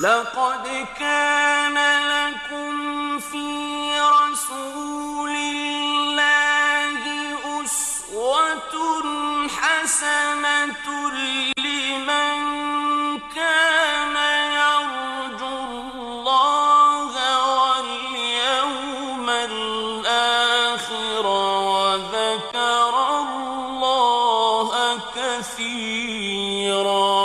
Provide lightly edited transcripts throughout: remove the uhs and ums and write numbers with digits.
لقد كان لكم في رسول الله أسوة حسنة لمن كان يرجو الله واليوم الآخر وذكر الله كثيرا.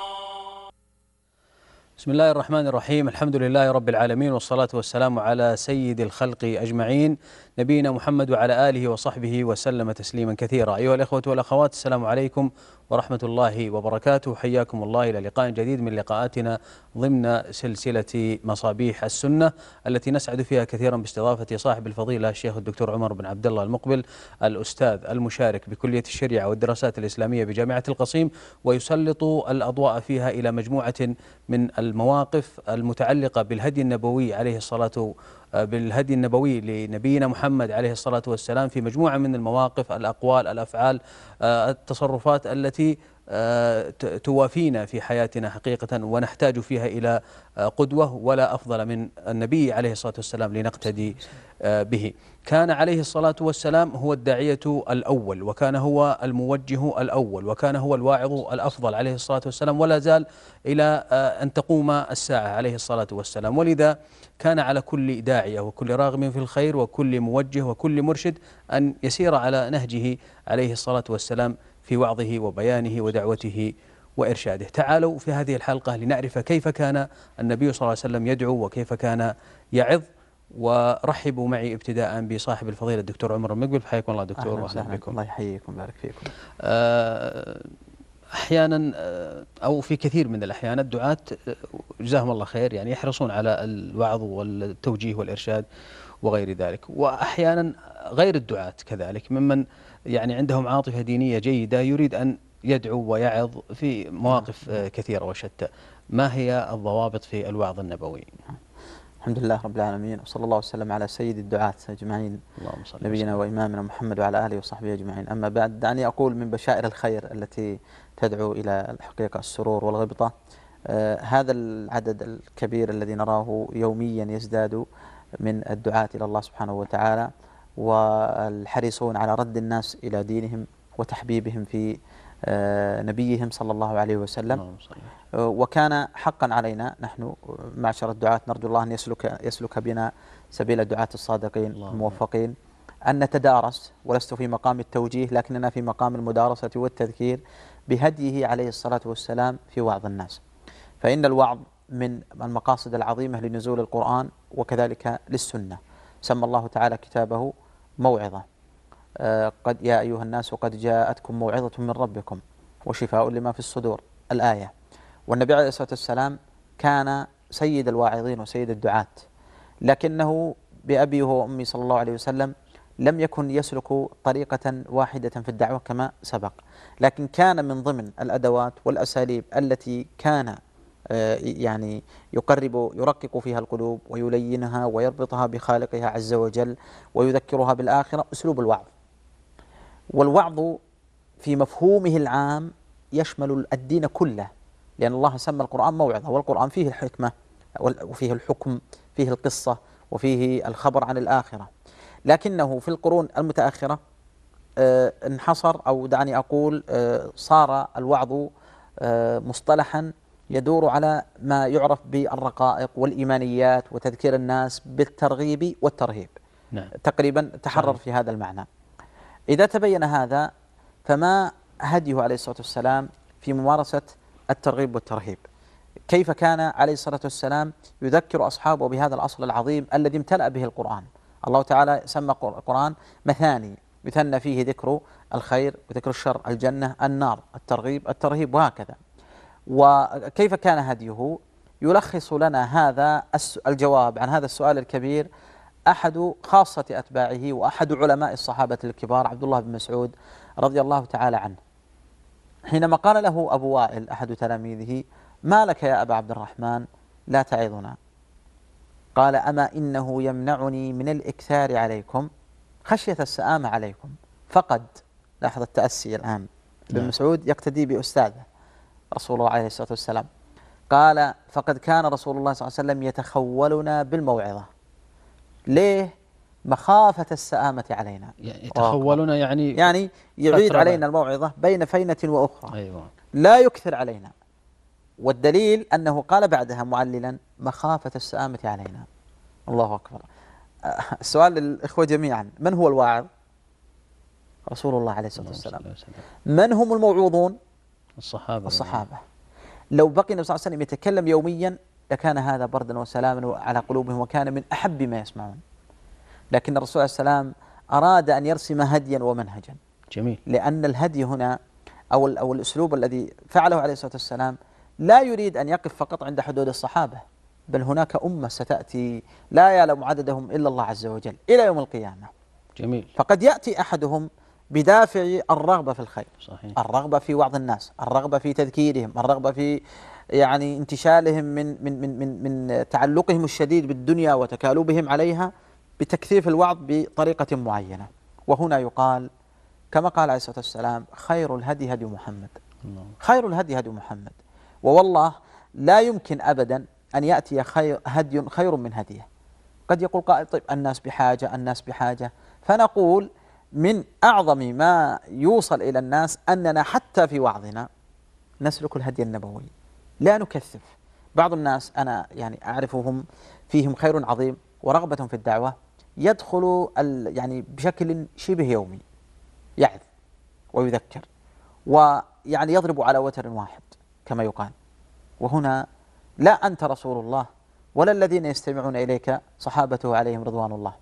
بسم الله الرحمن الرحيم. الحمد لله رب العالمين، والصلاة والسلام على سيد الخلق أجمعين، نبينا محمد وعلى آله وصحبه وسلم تسليما كثيرا. أيها الإخوة والأخوات، السلام عليكم ورحمة الله وبركاته. حياكم الله إلى لقاء جديد من لقاءاتنا ضمن سلسلة مصابيح السنة، التي نسعد فيها كثيرا باستضافة صاحب الفضيلة الشيخ الدكتور عمر بن عبد الله المقبل، الأستاذ المشارك بكلية الشريعة والدراسات الإسلامية بجامعة القصيم، ويسلط الأضواء فيها إلى مجموعة من المواقف المتعلقة بالهدي النبوي عليه الصلاة بالهدي النبوي لنبينا محمد عليه الصلاة والسلام، في مجموعة من المواقف، الأقوال، الأفعال، التصرفات التي توافينا في حياتنا حقيقة، ونحتاج فيها إلى قدوة، ولا أفضل من النبي عليه الصلاة والسلام لنقتدي به. كان عليه الصلاة والسلام هو الداعية الأول، وكان هو الموجه الأول، وكان هو الواعظ الأفضل عليه الصلاة والسلام، ولا زال إلى أن تقوم الساعة عليه الصلاة والسلام. ولذا كان على كل داعية وكل راغب في الخير وكل موجه وكل مرشد أن يسير على نهجه عليه الصلاة والسلام في وعظه وبيانه ودعوته وإرشاده. تعالوا في هذه الحلقة لنعرف كيف كان النبي صلى الله عليه وسلم يدعو وكيف كان يعظ. ورحبوا معي ابتداء بصاحب الفضيلة الدكتور عمر المقبل. حياكم الله دكتور، واهلا بكم. الله يحييكم ويبارك فيكم. أحيانا أو في كثير من الأحيان الدعاة جزاهم الله خير يعني يحرصون على الوعظ والتوجيه والإرشاد وغير ذلك، وأحيانا غير الدعاة كذلك ممن يعني عندهم عاطفة دينية جيدة يريد أن يدعو ويعظ في مواقف كثيرة وشتى. ما هي الضوابط في الوعظ النبوي؟ الحمد لله رب العالمين، وصلى الله وسلم على سيد الدعاة أجمعين، نبينا وإمامنا محمد وعلى آله وصحبه أجمعين. أما بعد، دعني أقول من بشائر الخير التي تدعو إلى الحقيقة السرور والغبطة هذا العدد الكبير الذي نراه يوميا يزداد من الدعاة إلى الله سبحانه وتعالى، والحريصون على رد الناس إلى دينهم وتحبيبهم في نبيهم صلى الله عليه وسلم. وكان حقا علينا نحن معشر الدعاة، نرجو الله أن يسلك بنا سبيل الدعاة الصادقين الموفقين، أن نتدارس، ولست في مقام التوجيه لكننا في مقام المدارسة والتذكير بهديه عليه الصلاة والسلام في وعظ الناس. فإن الوعظ من المقاصد العظيمة لنزول القرآن وكذلك للسنة. سمى الله تعالى كتابه موعظة، قد يا أيها الناس قد جاءتكم موعظة من ربكم وشفاء لما في الصدور، الآية. والنبي عليه الصلاة والسلام كان سيد الواعظين وسيد الدعاة، لكنه بأبي وأمي صلى الله عليه وسلم لم يكن يسلك طريقة واحدة في الدعوة كما سبق، لكن كان من ضمن الأدوات والأساليب التي كان يعني يرقق فيها القلوب ويلينها ويربطها بخالقها عز وجل ويذكرها بالآخرة أسلوب الوعظ. والوعظ في مفهومه العام يشمل الدين كله، لأن الله سمى القرآن موعظة، والقرآن فيه الحكمة وفيه الحكم، فيه القصة، وفيه الخبر عن الآخرة. لكنه في القرون المتأخرة انحصر، أو دعني أقول صار الوعظ مصطلحا يدور على ما يعرف بالرقائق والإيمانيات وتذكير الناس بالترغيب والترهيب. نعم. تقريبا تحرر في هذا المعنى. إذا تبين هذا، فما هديه عليه الصلاة والسلام في ممارسة الترغيب والترهيب؟ كيف كان عليه الصلاة والسلام يذكر أصحابه بهذا الأصل العظيم الذي امتلأ به القرآن؟ الله تعالى سمى القرآن مثاني، يثنى فيه ذكر الخير وذكر الشر، الجنة، النار، الترغيب، الترهيب، وهكذا. وكيف كان هديه؟ يلخص لنا هذا الجواب عن هذا السؤال الكبير أحد خاصة أتباعه وأحد علماء الصحابة الكبار، عبد الله بن مسعود رضي الله تعالى عنه، حينما قال له أبو وائل أحد تلاميذه: ما لك يا أبا عبد الرحمن لا تعظنا؟ قال: أما إنه يمنعني من الإكثار عليكم خشية السآمة عليكم. فقد لاحظ التأسي الآن، ابن مسعود يقتدي بأستاذه رسول الله عليه الصلاة والسلام. قال فقد كان رسول الله صلى الله عليه وسلم يتخولنا بالموعظة. ليه؟ مخافة السآمة علينا. يتخولنا يعني يعيد علينا الموعظة بين فينة وأخرى. أيوة. لا يكثر علينا. والدليل أنه قال بعدها معللا مخافة السآمة علينا. الله أكبر. السؤال للإخوة جميعا، من هو الواعظ؟ رسول الله عليه الصلاة والسلام. من هم الموعوظون؟ الصحابة. لو بقي النبي صلى الله عليه وسلم يتكلم يوميا لكان هذا بردا وسلاما على قلوبهم وكان من أحب ما يسمعون. لكن الرسول عليه السلام أراد أن يرسم هديا ومنهجا. جميل. لأن الهدي هنا أو الأسلوب الذي فعله عليه الصلاة والسلام لا يريد أن يقف فقط عند حدود الصحابة، بل هناك أمة ستأتي لا يعلم عددهم إلا الله عز وجل إلى يوم القيامة. جميل. فقد يأتي أحدهم بدافع الرغبة في الخير. صحيح. الرغبة في وعظ الناس، الرغبة في تذكيرهم، الرغبة في يعني انتشالهم من تعلقهم الشديد بالدنيا وتكالبهم عليها بتكثيف الوعظ بطريقة معينة. وهنا يقال كما قال عليه الصلاة والسلام خير الهدي هدي محمد. خير الهدي هدي محمد. ووالله لا يمكن أبدا أن يأتي هدي خير من هديه. قد يقول قائل طيب الناس بحاجة، فنقول من أعظم ما يوصل إلى الناس أننا حتى في وعظنا نسلك الهدي النبوي، لا نكثف. بعض الناس أنا يعني أعرفهم فيهم خير عظيم ورغبة في الدعوة، يدخل يعني بشكل شبه يومي يعظ ويذكر ويعني يضرب على وتر واحد كما يقال. وهنا لا أنت رسول الله ولا الذين يستمعون إليك صحابته عليهم رضوان الله،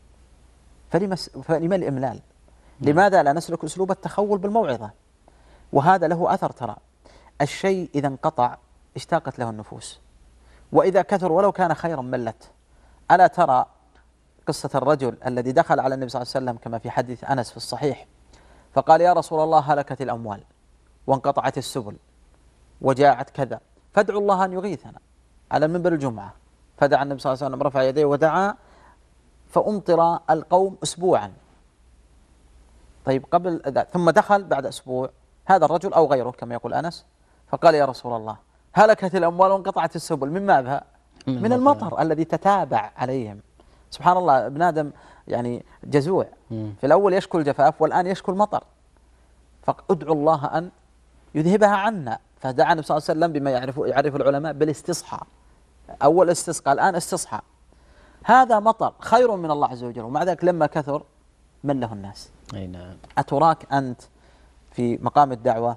فلما الإملال؟ لماذا لا نسلك أسلوب التخول بالموعظة؟ وهذا له أثر. ترى الشيء إذا انقطع اشتاقت له النفوس، وإذا كثر ولو كان خيرا ملت. ألا ترى قصة الرجل الذي دخل على النبي صلى الله عليه وسلم كما في حديث أنس في الصحيح فقال يا رسول الله هلكت الأموال وانقطعت السبل وجاعت كذا فادعوا الله أن يغيثنا على المنبر الجمعة. فدعا النبي صلى الله عليه وسلم رفع يديه ودعا فأمطر القوم أسبوعا. طيب قبل ثم دخل بعد أسبوع هذا الرجل أو غيره كما يقول أنس فقال يا رسول الله هلكت الأموال وانقطعت السبل. من ماذا؟ من المطر الذي تتابع عليهم. سبحان الله، ابن آدم يعني جزوع، في الأول يشكو الجفاف والآن يشكو المطر. فادعوا الله أن يذهبها عنا. فدعا النبي صلى الله عليه وسلم بما يعرف العلماء بالاستصحاء. أول استسقى الآن استصحى. هذا مطر خير من الله عز وجل، ومع ذلك لما كثر من له الناس. أي نعم. أتراك أنت في مقام الدعوة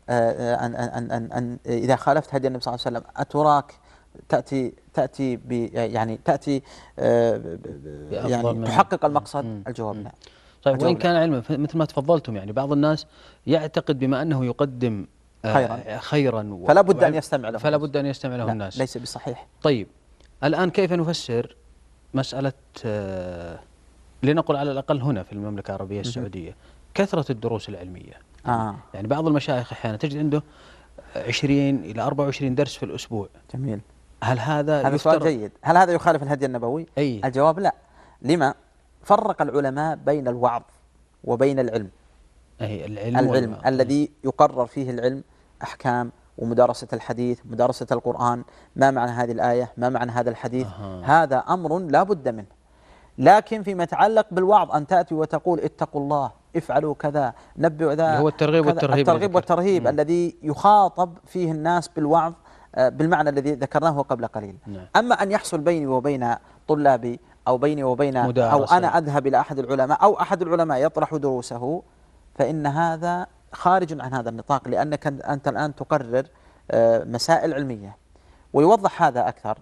أن إذا خالفت هدي النبي صلى الله عليه وسلم أتراك تأتي يعني تحقق المقصد؟ الجواب لا. طيب وإن كان علما مثل ما تفضلتم، يعني بعض الناس يعتقد بما أنه يقدم خيرا فلا بد أن يستمع له، فلا بد أن يستمع له الناس. ليس بصحيح. طيب الآن كيف نفسر مسألة لنقل على الأقل هنا في المملكة العربية السعودية كثرة الدروس العلمية؟ يعني بعض المشايخ أحيانا تجد عنده 20 إلى 24 درس في الأسبوع. جميل. هل هذا سؤال جيد. هل هذا يخالف الهدي النبوي؟ الجواب لا. لما؟ فرق العلماء بين الوعظ وبين العلم. العلم الذي يقرر فيه العلم أحكام ومدارسة الحديث، مدارسة القرآن، ما معنى هذه الآية، ما معنى هذا الحديث. هذا أمر لا بد منه. لكن فيما يتعلق بالوعظ أن تأتي وتقول اتقوا الله، افعلوا كذا، نبئوا ذا، هو الترغيب والترهيب الذي يخاطب فيه الناس بالوعظ بالمعنى الذي ذكرناه قبل قليل. أما أن يحصل بيني وبين طلابي أو بيني وبين أو أنا أذهب إلى أحد العلماء أو أحد العلماء يطرح دروسه، فإن هذا خارج عن هذا النطاق، لأنك أنت الآن تقرر مسائل علمية. ويوضح هذا أكثر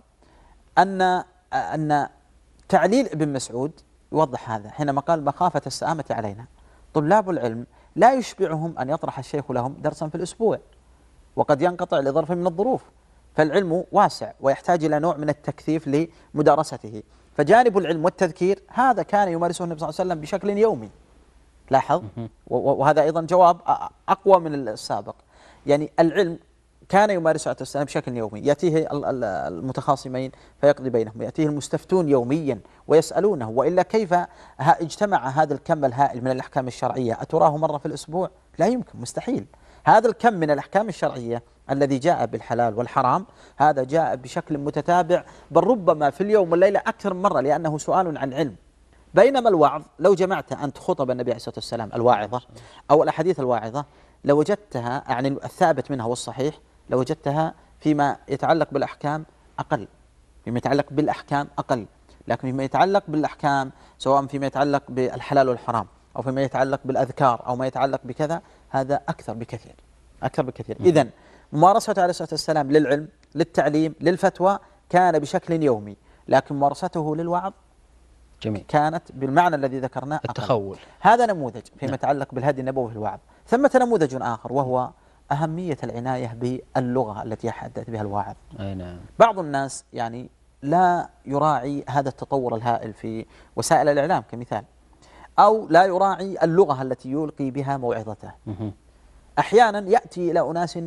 أن تعليل ابن مسعود يوضح هذا حينما قال مخافة السآمة علينا. طلاب العلم لا يشبعهم أن يطرح الشيخ لهم درسا في الأسبوع، وقد ينقطع لظرف من الظروف، فالعلم واسع ويحتاج إلى نوع من التكثيف لمدارسته. فجانب العلم والتذكير هذا كان يمارسه النبي صلى الله عليه وسلم بشكل يومي. لاحظ، وهذا أيضا جواب أقوى من السابق. يعني العلم كان يمارسه عليه السلام بشكل يومي، يأتيه المتخاصمين فيقضي بينهم، يأتيه المستفتون يوميا ويسألونه. وإلا كيف اجتمع هذا الكم الهائل من الأحكام الشرعية؟ أتراه مرة في الأسبوع؟ لا يمكن، مستحيل. هذا الكم من الأحكام الشرعية الذي جاء بالحلال والحرام هذا جاء بشكل متتابع، بل ربما في اليوم والليلة أكثر من مرة، لأنه سؤال عن علم. بينما الوعظ لو جمعت أنت خطب النبي عليه الصلاة والسلام الواعظة أو الأحاديث الواعظة لوجدتها، يعني الثابت منها والصحيح، لوجدتها فيما يتعلق بالأحكام أقل، فيما يتعلق بالأحكام أقل، لكن فيما يتعلق بالأحكام سواء فيما يتعلق بالحلال والحرام أو فيما يتعلق بالأذكار أو ما يتعلق بكذا هذا أكثر بكثير، أكثر بكثير. إذن ممارسته عليه الصلاة والسلام للعلم، للتعليم، للفتوى كان بشكل يومي، لكن ممارسته للوعظ جميل. كانت بالمعنى الذي ذكرناه التخول. هذا نموذج فيما يتعلق بالهدي النبوي في الوعظ. ثمة نموذج آخر وهو أهمية العناية باللغة التي يحدث بها الواعظ. أي نعم. بعض الناس يعني لا يراعي هذا التطور الهائل في وسائل الإعلام كمثال، أو لا يراعي اللغة التي يلقي بها موعظته. أحيانا يأتي إلى أناس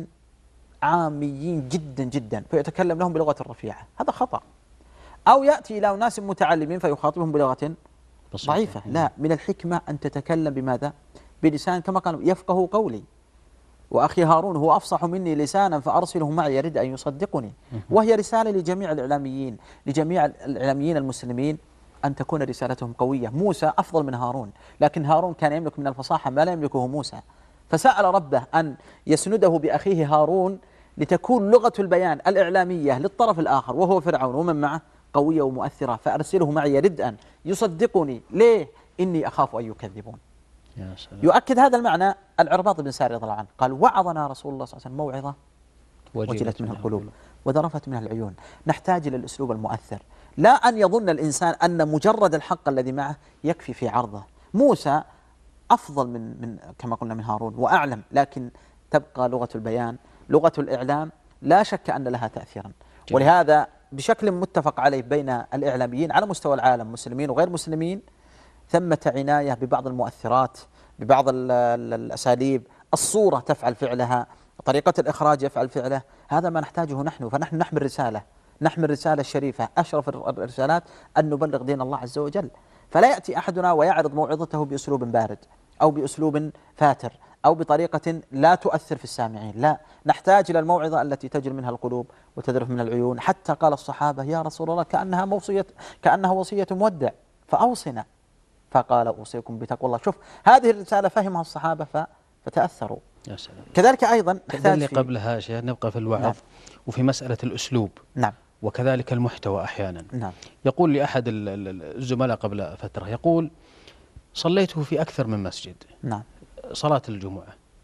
عاميين جدا جدا فيتكلم لهم بلغة رفيعة، هذا خطأ. أو يأتي إلى أناس متعلمين فيخاطبهم بلغة ضعيفة. لا، من الحكمة أن تتكلم بماذا؟ بلسان كما قال يفقه قولي، وأخي هارون هو أفصح مني لسانا فأرسله معي يرد أن يصدقني. وهي رسالة لجميع الإعلاميين، لجميع الإعلاميين المسلمين أن تكون رسالتهم قوية. موسى أفضل من هارون، لكن هارون كان يملك من الفصاحة ما لا يملكه موسى، فسأل ربه أن يسنده بأخيه هارون لتكون لغة البيان الإعلامية للطرف الآخر وهو فرعون ومن معه قوية ومؤثرة، فأرسله معي يرد أن يصدقني. ليه؟ إني أخاف أن يكذبون. يا سلام. يؤكد هذا المعنى العرباض بن ساري رضي الله عنه قال وعظنا رسول الله صلى الله عليه وسلم موعظة وجلت منها القلوب وذرفت منها العيون. نحتاج إلى الأسلوب المؤثر، لا أن يظن الإنسان أن مجرد الحق الذي معه يكفي في عرضه. موسى أفضل من كما قلنا من هارون وأعلم، لكن تبقى لغة البيان، لغة الإعلام لا شك أن لها تأثيرا. ولهذا بشكل متفق عليه بين الإعلاميين على مستوى العالم مسلمين وغير مسلمين ثمة عناية ببعض المؤثرات، ببعض الأساليب، الصورة تفعل فعلها، طريقة الإخراج يفعل فعله. هذا ما نحتاجه نحن، فنحن نحمل رسالة، نحمل رسالة شريفة، أشرف الرسالات أن نبلغ دين الله عز وجل. فلا يأتي أحدنا ويعرض موعظته بأسلوب بارد أو بأسلوب فاتر أو بطريقة لا تؤثر في السامعين. لا، نحتاج إلى الموعظة التي تجري منها القلوب وتذرف منها العيون. حتى قال الصحابة يا رسول الله كأنها وصية مودع فأوصنا، فقال أوصيكم بتقوى الله. شوف هذه الرسالة فهمها الصحابة فتأثروا. يا سلام. كذلك أيضا نحتاج قبلها شيء نبقى في الوعظ. نعم. وفي مسألة الأسلوب. نعم. وكذلك المحتوى أحيانا. نعم. يقول لي أحد الزملاء قبل فترة، يقول صليته في أكثر من مسجد. نعم. صلاة الجمعة،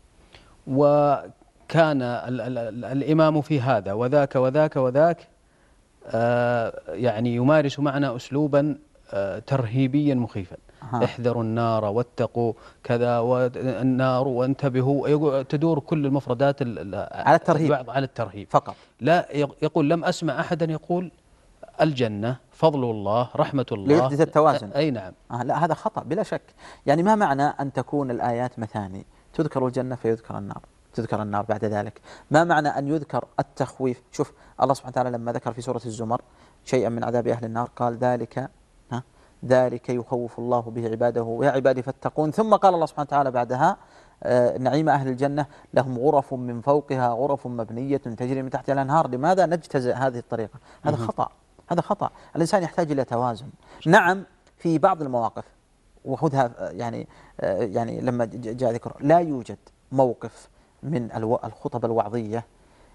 وكان الإمام في هذا وذاك وذاك وذاك يعني يمارس معنا أسلوبا ترهيبيا مخيفا. احذروا النار واتقوا كذا والنار وانتبهوا، تدور كل المفردات على الترهيب، على الترهيب فقط. لا يقول لم أسمع أحدا يقول الجنة فضل الله رحمة الله ليحدث التوازن. أي نعم. لا، هذا خطأ بلا شك. يعني ما معنى أن تكون الآيات مثاني، تذكر الجنة فيذكر النار، تذكر النار بعد ذلك. ما معنى أن يذكر التخويف؟ شوف الله سبحانه وتعالى لما ذكر في سورة الزمر شيئا من عذاب أهل النار قال ذلك يخوف الله به عباده يا عبادي فاتقون. ثم قال الله سبحانه وتعالى بعدها نعيم أهل الجنة لهم غرف من فوقها غرف مبنية تجري من تحتها الأنهار. لماذا نجتزئ هذه الطريقة؟ هذا خطأ، هذا خطأ. الإنسان يحتاج إلى توازن. نعم في بعض المواقف، وخذها يعني لما جاء ذكر لا يوجد موقف من الخطب الوعظية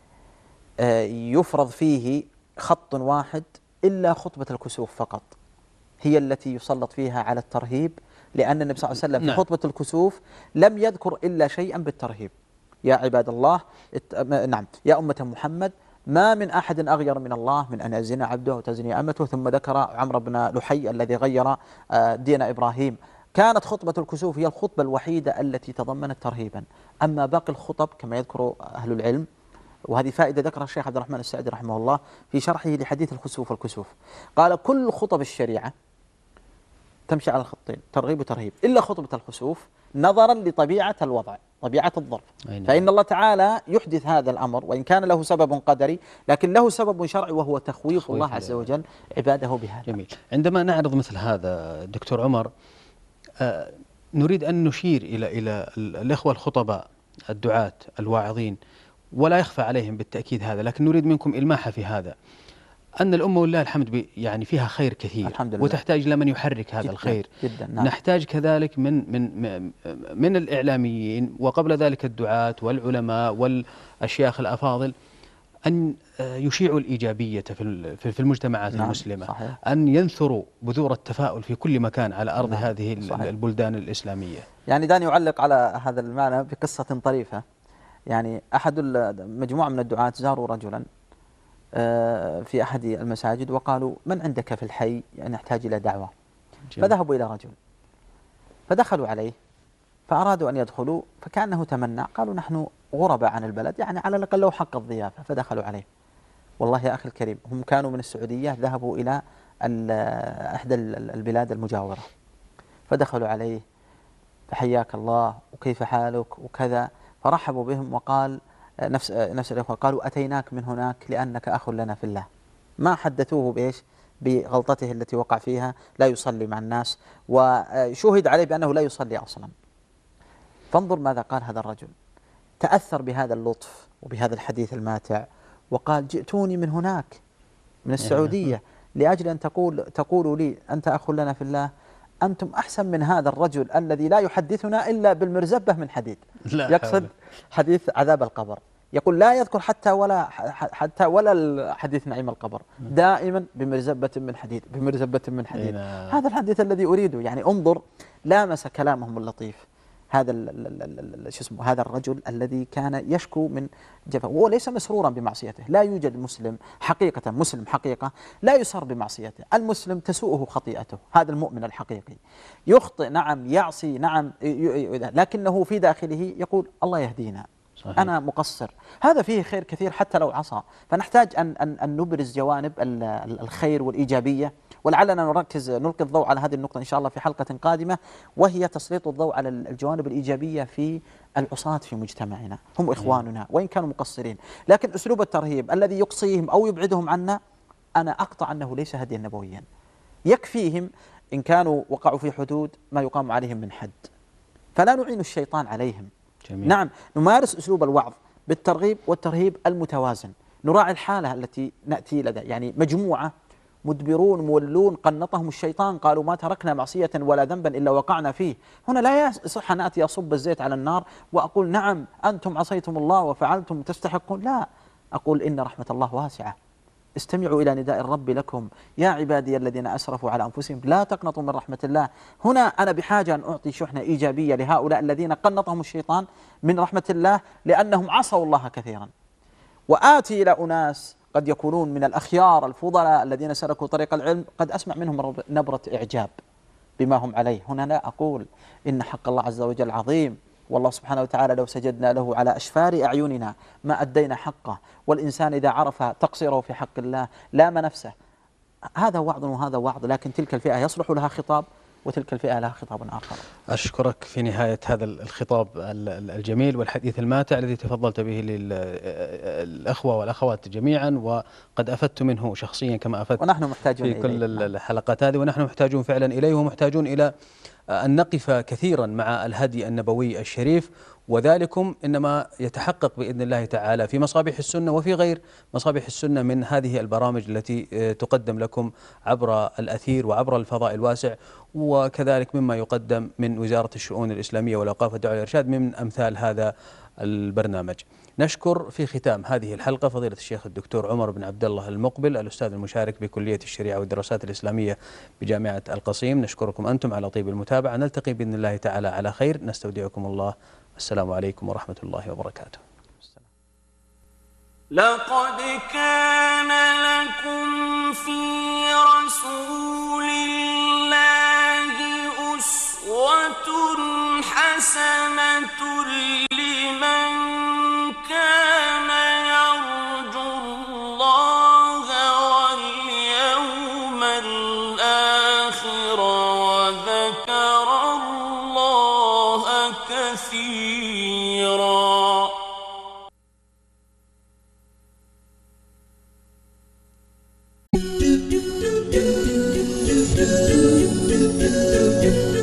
يفرض فيه خط واحد إلا خطبة الكسوف فقط، هي التي يسلط فيها على الترهيب، لأن النبي صلى الله عليه وسلم في خطبة الكسوف لم يذكر إلا شيئا بالترهيب. يا عباد الله، نعم يا أمة محمد، ما من أحد أغير من الله من أن يزني عبده وتزني أمته. ثم ذكر عمرو بن لحي الذي غير دين إبراهيم. كانت خطبة الكسوف هي الخطبة الوحيدة التي تضمنت ترهيبا. أما باقي الخطب كما يذكر أهل العلم، وهذه فائدة ذكرها الشيخ عبد الرحمن السعدي رحمه الله في شرحه لحديث الخسوف والكسوف، قال كل خطب الشريعة تمشي على الخطين ترغيب وترهيب إلا خطبة الخسوف نظرا لطبيعة الوضع، طبيعة الظرف. فإن الله تعالى يحدث هذا الأمر وإن كان له سبب قدري لكن له سبب شرعي وهو تخويف الله عز وجل عباده بهذا. جميل. عندما نعرض مثل هذا دكتور عمر نريد أن نشير إلى الإخوة الخطباء الدعاة الواعظين، ولا يخفى عليهم بالتأكيد هذا، لكن نريد منكم إلماحة في هذا، أن الأمة ولله الحمد يعني فيها خير كثير الحمد لله. وتحتاج إلى من يحرك هذا جداً الخير جداً. نعم. نحتاج كذلك من الإعلاميين وقبل ذلك الدعاة والعلماء والأشياخ الأفاضل أن يشيعوا الإيجابية في المجتمعات نعم. المسلمة. صحيح. أن ينثروا بذور التفاؤل في كل مكان على أرض نعم. هذه صحيح. البلدان الإسلامية. يعني دعني أعلق على هذا المعنى بقصة طريفة. يعني مجموعة من الدعاة زاروا رجلا في أحد المساجد وقالوا: من عندك في الحي يعني نحتاج إلى دعوة. فذهبوا إلى رجل فدخلوا عليه فأرادوا أن يدخلوا، فكأنه تمنع، قالوا: نحن غرباء عن البلد، يعني على الأقل له حق الضيافة. فدخلوا عليه. والله يا أخي الكريم، هم كانوا من السعودية، ذهبوا إلى إحدى البلاد المجاورة، فدخلوا عليه: فحياك الله وكيف حالك وكذا. فرحبوا بهم وقال نفس الإخوة قالوا: أتيناك من هناك لأنك أخ لنا في الله. ما حدثوه بإيش؟ بغلطته التي وقع فيها، لا يصلي مع الناس، وشهد عليه بأنه لا يصلي أصلا. فانظر ماذا قال هذا الرجل، تأثر بهذا اللطف وبهذا الحديث الماتع، وقال: جئتوني من هناك من السعودية لأجل أن تقولوا لي أنت أخ لنا في الله. أنتم أحسن من هذا الرجل الذي لا يحدثنا إلا بالمرزبة من حديد. يقصد حديث عذاب القبر، يقول لا يذكر حتى ولا الحديث نعيم القبر، دائما بمرزبة من حديد، بمرزبة من حديد. هذا الحديث الذي أريده. يعني انظر، لامس كلامهم اللطيف هذا هذا الرجل الذي كان يشكو من جفاء، وهو ليس مسرورا بمعصيته. لا يوجد مسلم حقيقة، مسلم حقيقة لا يسر بمعصيته. المسلم تسوءه خطيئته، هذا المؤمن الحقيقي يخطئ، نعم، يعصي، نعم، لكنه في داخله يقول: الله يهدينا، صحيح. أنا مقصر. هذا فيه خير كثير حتى لو عصى. فنحتاج أن نبرز جوانب الخير والإيجابية، ولعلنا نلقي الضوء على هذه النقطة إن شاء الله في حلقة قادمة، وهي تسليط الضوء على الجوانب الإيجابية في العصاة في مجتمعنا. هم إخواننا وإن كانوا مقصرين، لكن أسلوب الترهيب الذي يقصيهم أو يبعدهم عنا، أنا أقطع أنه ليس هديا نبويا. يكفيهم إن كانوا وقعوا في حدود ما يقام عليهم من حد، فلا نعين الشيطان عليهم. جميل. نعم، نمارس أسلوب الوعظ بالترغيب والترهيب المتوازن، نراعي الحالة التي نأتي لدى، يعني مجموعة مدبرون مولون قنطهم الشيطان، قالوا: ما تركنا معصية ولا ذنبا إلا وقعنا فيه. هنا لا يصح أن أتي أصب الزيت على النار وأقول: نعم أنتم عصيتم الله وفعلتم تستحقون. لا، أقول: إن رحمة الله واسعة، استمعوا إلى نداء الرب لكم يا عبادي الذين أسرفوا على أنفسهم لا تقنطوا من رحمة الله. هنا أنا بحاجة أن أعطي شحنة إيجابية لهؤلاء الذين قنطهم الشيطان من رحمة الله لأنهم عصوا الله كثيرا، وآتي إلى أناس قد يكونون من الأخيار الفضلاء الذين سلكوا طريق العلم، قد أسمع منهم نبرة إعجاب بما هم عليه. هنا لا أقول إن حق الله عز وجل عظيم، والله سبحانه وتعالى لو سجدنا له على أشفار أعيننا ما أدينا حقه، والإنسان إذا عرف تقصيره في حق الله لام نفسه. هذا وعظ وهذا وعظ، لكن تلك الفئة يصلح لها خطاب وتلك الفئة لها خطاب آخر. أشكرك في نهاية هذا الخطاب الجميل والحديث الماتع الذي تفضلت به للأخوة والأخوات جميعا، وقد أفدت منه شخصيا كما أفدت ونحن محتاجون في كل الحلقات هذه، ونحن محتاجون فعلا إليه، ومحتاجون إلى أن نقف كثيرا مع الهدي النبوي الشريف، وذلكم إنما يتحقق بإذن الله تعالى في مصابيح السنة وفي غير مصابيح السنة من هذه البرامج التي تقدم لكم عبر الأثير وعبر الفضاء الواسع، وكذلك مما يقدم من وزارة الشؤون الإسلامية والأوقاف والدعوة والإرشاد من أمثال هذا البرنامج. نشكر في ختام هذه الحلقة فضيلة الشيخ الدكتور عمر بن عبد الله المقبل، الأستاذ المشارك بكلية الشريعة والدراسات الإسلامية بجامعة القصيم. نشكركم أنتم على طيب المتابعة، نلتقي بإذن الله تعالى على خير، نستودعكم الله، السلام عليكم ورحمة الله وبركاته. لقد كان لكم في رسول الله أسوة حسنة لمن كان يرجو الله واليوم الآخر وذكر الله كثيرا.